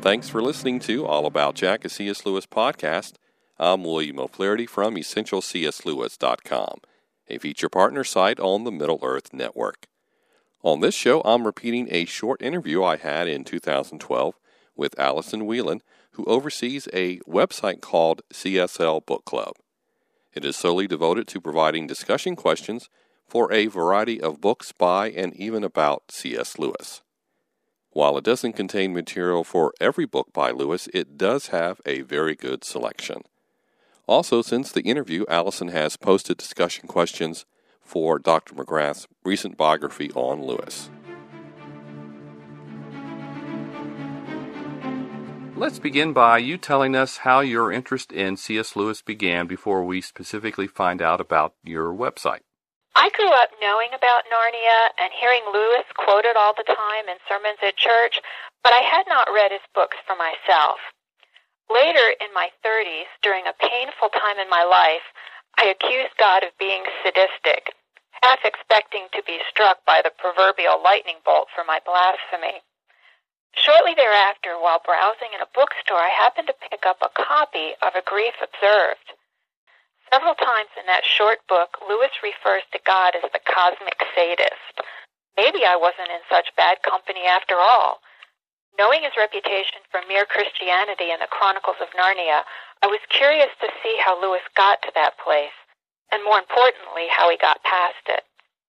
Thanks for listening to All About Jack, a C.S. Lewis podcast. I'm William O'Flaherty from EssentialCSLewis.com, a feature partner site on the Middle Earth Network. On this show, I'm repeating a short interview I had in 2012 with Allison Whelan, who oversees a website called CSL Book Club. It is solely devoted to providing discussion questions for a variety of books by and even about C.S. Lewis. While it doesn't contain material for every book by Lewis, it does have a very good selection. Also, since the interview, Allison has posted discussion questions for Dr. McGrath's recent biography on Lewis. Let's begin by you telling us how your interest in C.S. Lewis began before we specifically find out about your website. I grew up knowing about Narnia and hearing Lewis quoted all the time in sermons at church, but I had not read his books for myself. Later, in my 30s, during a painful time in my life, I accused God of being sadistic, half expecting to be struck by the proverbial lightning bolt for my blasphemy. Shortly thereafter, while browsing in a bookstore, I happened to pick up a copy of A Grief Observed. Several times in that short book, Lewis refers to God as the cosmic sadist. Maybe I wasn't in such bad company after all. Knowing his reputation for mere Christianity in the Chronicles of Narnia, I was curious to see how Lewis got to that place, and more importantly, how he got past it.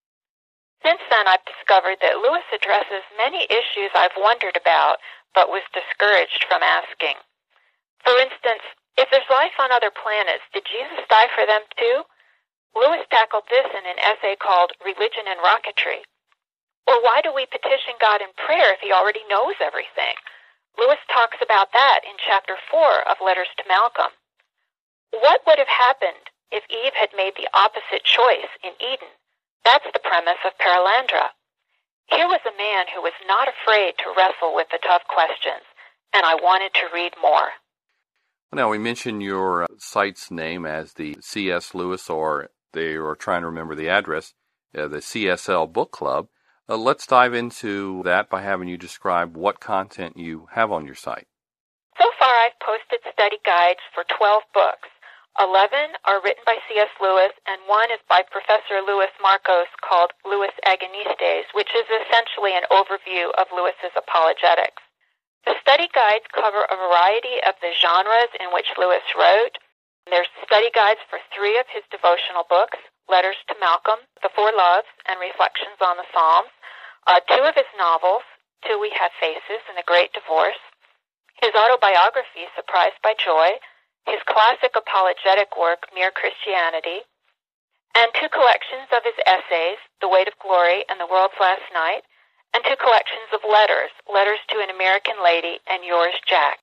Since then, I've discovered that Lewis addresses many issues I've wondered about, but was discouraged from asking. For instance, if there's life on other planets, did Jesus die for them too? Lewis tackled this in an essay called Religion and Rocketry. Or why do we petition God in prayer if he already knows everything? Lewis talks about that in Chapter 4 of Letters to Malcolm. What would have happened if Eve had made the opposite choice in Eden? That's the premise of Paralandra. Here was a man who was not afraid to wrestle with the tough questions, and I wanted to read more. Now, we mentioned your site's name as the C.S. Lewis, or they were trying to remember the address, the CSL Book Club. Let's dive into that by having you describe what content you have on your site. So far, I've posted study guides for 12 books. 11 are written by C.S. Lewis, and one is by Professor Louis Markos called Louis Agonistes, which is essentially an overview of Lewis's apologetics. The study guides cover a variety of the genres in which Lewis wrote. There's study guides for 3 of his devotional books, Letters to Malcolm, The Four Loves, and Reflections on the Psalms, 2 of his novels, Till We Have Faces and The Great Divorce, his autobiography, Surprised by Joy, his classic apologetic work, Mere Christianity, and 2 collections of his essays, The Weight of Glory and The World's Last Night, and 2 collections of letters, Letters to an American Lady and Yours, Jack.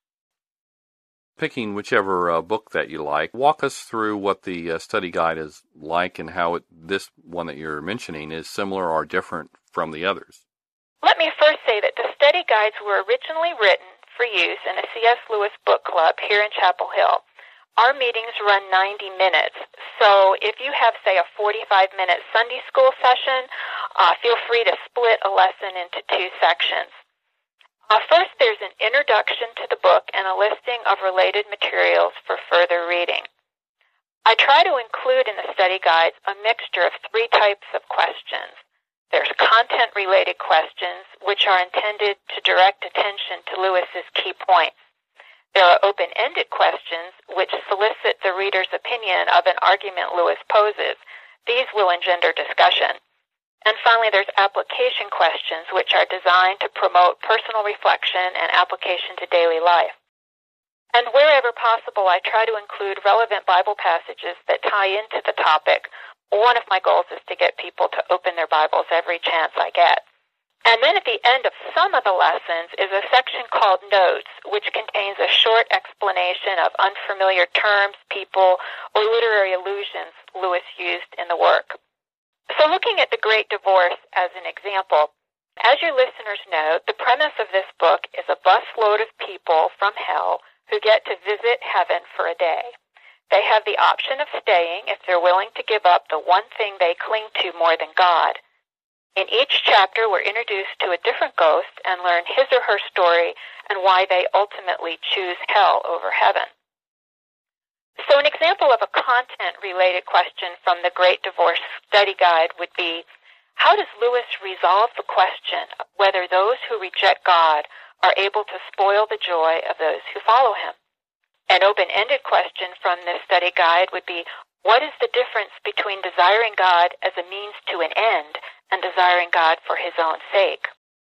Picking whichever book that you like, walk us through what the study guide is like and how this one that you're mentioning is similar or different from the others. Let me first say that the study guides were originally written for use in a C.S. Lewis book club here in Chapel Hill. Our meetings run 90 minutes, so if you have, say, a 45-minute Sunday school session, feel free to split a lesson into 2 sections. First, there's an introduction to the book and a listing of related materials for further reading. I try to include in the study guides a mixture of 3 types of questions. There's content-related questions, which are intended to direct attention to Lewis's key points. There are open-ended questions, which solicit the reader's opinion of an argument Lewis poses. These will engender discussion. And finally, there's application questions, which are designed to promote personal reflection and application to daily life. And wherever possible, I try to include relevant Bible passages that tie into the topic. One of my goals is to get people to open their Bibles every chance I get. And then at the end of some of the lessons is a section called Notes, which contains a short explanation of unfamiliar terms, people, or literary allusions Lewis used in the work. So looking at The Great Divorce as an example, as your listeners know, the premise of this book is a busload of people from hell who get to visit heaven for a day. They have the option of staying if they're willing to give up the one thing they cling to more than God. In each chapter, we're introduced to a different ghost and learn his or her story and why they ultimately choose hell over heaven. So an example of a content-related question from the Great Divorce Study Guide would be, how does Lewis resolve the question of whether those who reject God are able to spoil the joy of those who follow him? An open-ended question from this study guide would be, what is the difference between desiring God as a means to an end and desiring God for his own sake?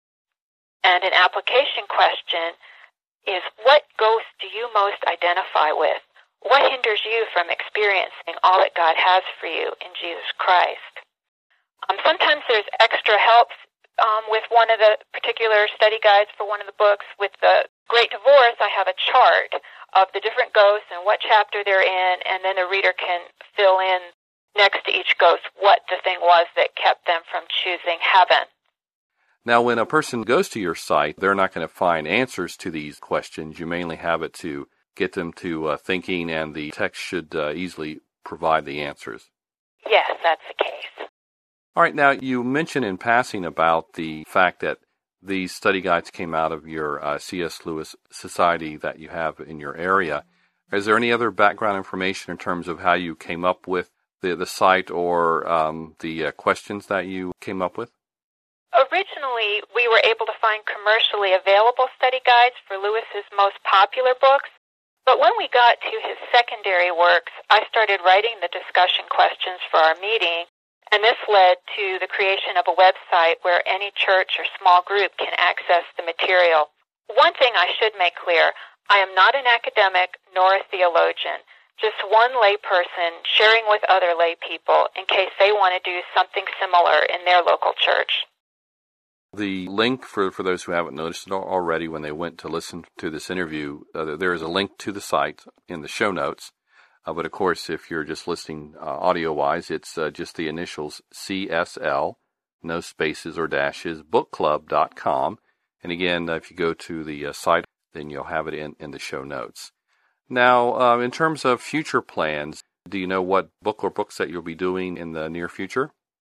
And an application question is, what ghost do you most identify with? What hinders you from experiencing all that God has for you in Jesus Christ? Sometimes there's extra help with one of the particular study guides for one of the books. With the Great Divorce, I have a chart of the different ghosts and what chapter they're in, and then the reader can fill in next to each ghost what the thing was that kept them from choosing heaven. Now, when a person goes to your site, they're not going to find answers to these questions. You mainly have it to get them to thinking, and the text should easily provide the answers. Yes, that's the case. All right, now you mentioned in passing about the fact that these study guides came out of your C.S. Lewis Society that you have in your area. Is there any other background information in terms of how you came up with the site or the questions that you came up with? Originally, we were able to find commercially available study guides for Lewis's most popular books, but when we got to his secondary works, I started writing the discussion questions for our meeting, and this led to the creation of a website where any church or small group can access the material. One thing I should make clear, I am not an academic nor a theologian, just one lay person sharing with other lay people in case they want to do something similar in their local church. The link, for those who haven't noticed it already when they went to listen to this interview, there is a link to the site in the show notes. But of course, if you're just listening audio-wise, it's just the initials CSL, no spaces or dashes, bookclub.com. And again, if you go to the site, then you'll have it in the show notes. Now, in terms of future plans, do you know what book or books that you'll be doing in the near future?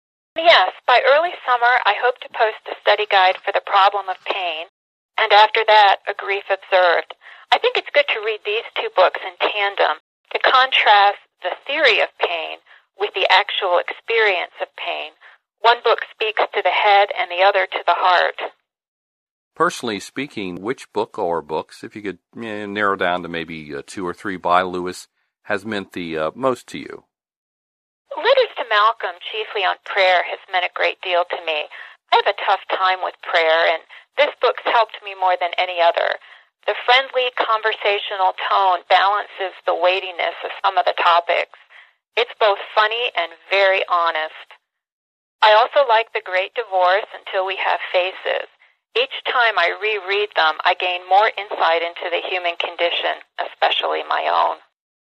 Yes, by early summer, I hope to post a study guide for the problem of pain, and after that, a grief observed. I think it's good to read these two books in tandem to contrast the theory of pain with the actual experience of pain. One book speaks to the head and the other to the heart. Personally speaking, which book or books, if you could narrow down to maybe 2 or 3 by Lewis, has meant the most to you? Letters to Malcolm, chiefly on prayer, has meant a great deal to me. I have a tough time with prayer, and this book's helped me more than any other. The friendly, conversational tone balances the weightiness of some of the topics. It's both funny and very honest. I also like The Great Divorce, Until We Have Faces. Each time I reread them, I gain more insight into the human condition, especially my own.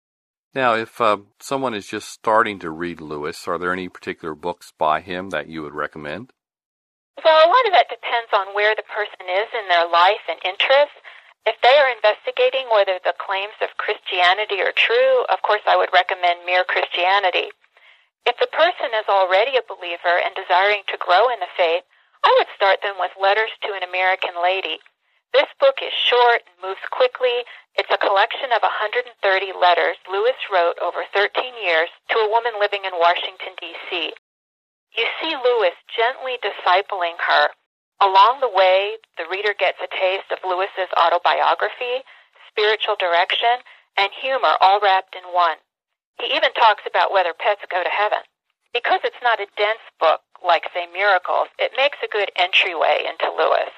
Now, if someone is just starting to read Lewis, are there any particular books by him that you would recommend? Well, a lot of that depends on where the person is in their life and interests. If they are investigating whether the claims of Christianity are true, of course I would recommend Mere Christianity. If the person is already a believer and desiring to grow in the faith, I would start them with Letters to an American Lady. This book is short and moves quickly. It's a collection of 130 letters Lewis wrote over 13 years to a woman living in Washington, D.C. You see Lewis gently discipling her. Along the way, the reader gets a taste of Lewis's autobiography, spiritual direction, and humor all wrapped in one. He even talks about whether pets go to heaven. Because it's not a dense book like, say, Miracles, it makes a good entryway into Lewis.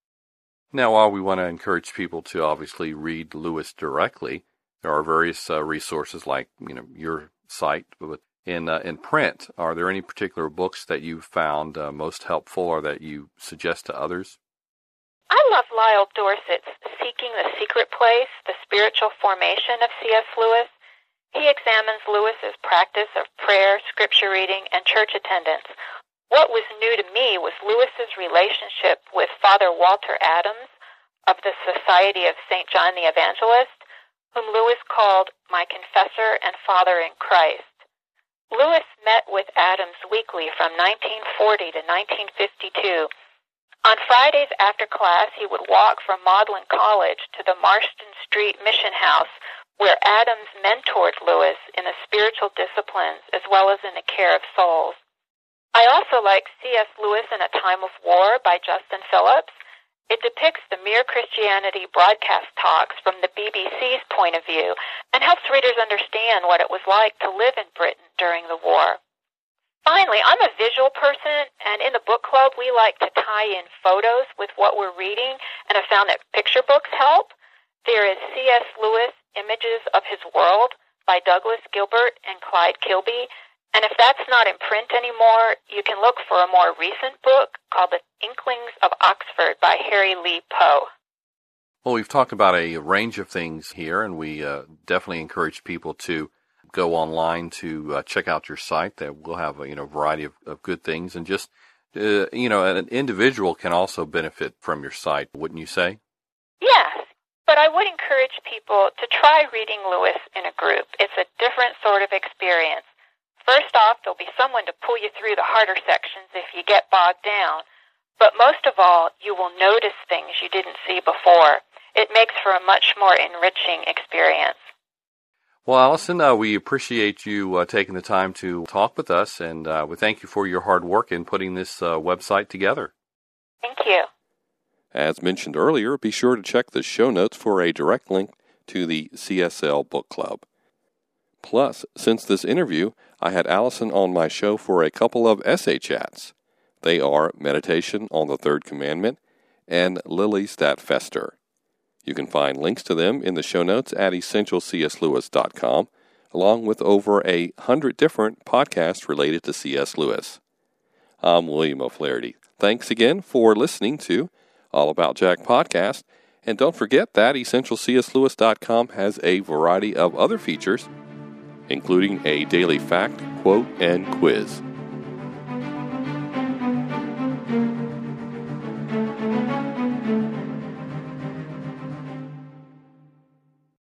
Now, while we want to encourage people to obviously read Lewis directly, there are various resources like your site in print. Are there any particular books that you found most helpful or that you suggest to others? I love Lyle Dorset's Seeking the Secret Place, The Spiritual Formation of C.S. Lewis. He examines Lewis's practice of prayer, scripture reading, and church attendance. What was new to me was Lewis's relationship with Father Walter Adams of the Society of St. John the Evangelist, whom Lewis called my confessor and father in Christ. Lewis met with Adams weekly from 1940 to 1952. On Fridays after class, he would walk from Magdalen College to the Marston Street Mission House, where Adams mentored Lewis in the spiritual disciplines as well as in the care of souls. I also like C.S. Lewis in A Time of War by Justin Phillips. It depicts the Mere Christianity broadcast talks from the BBC's point of view and helps readers understand what it was like to live in Britain during the war. Finally, I'm a visual person, and in the book club, we like to tie in photos with what we're reading, and I found that picture books help. There is C.S. Lewis, Images of His World by Douglas Gilbert and Clyde Kilby, and if that's not in print anymore, you can look for a more recent book called The Inklings of Oxford by Harry Lee Poe. Well, we've talked about a range of things here, and we definitely encourage people to go online to check out your site. That will have a variety of good things, and just an individual can also benefit from your site, wouldn't you say? Yes, but I would encourage people to try reading Lewis in a group. It's a different sort of experience. First off, there'll be someone to pull you through the harder sections if you get bogged down, but most of all, you will notice things you didn't see before. It makes for a much more enriching experience. Well, Allison, we appreciate you taking the time to talk with us, and we thank you for your hard work in putting this website together. Thank you. As mentioned earlier, be sure to check the show notes for a direct link to the CSL Book Club. Plus, since this interview, I had Allison on my show for a couple of essay chats. They are Meditation on the Third Commandment and Lilies That Fester. You can find links to them in the show notes at EssentialCSLewis.com, along with over 100 different podcasts related to C.S. Lewis. I'm William O'Flaherty. Thanks again for listening to All About Jack podcast, and don't forget that EssentialCSLewis.com has a variety of other features, including a daily fact, quote, and quiz.